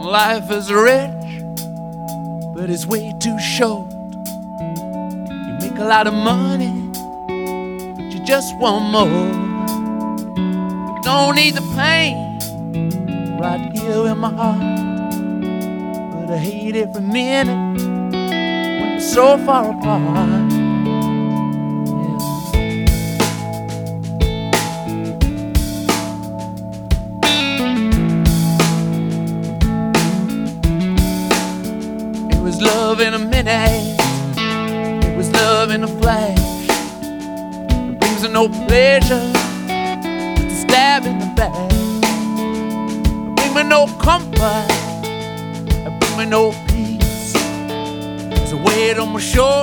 Life is rich, but it's way too short. You make a lot of money, but you just want more. You don't need the pain right here in my heart, but I hate every minute when we're so far apart. It was love in a minute, it was love in a flash. It brings me no pleasure, it's a stab in the back. It brings me no comfort, it brings me no peace. There's a weight on my shoulder.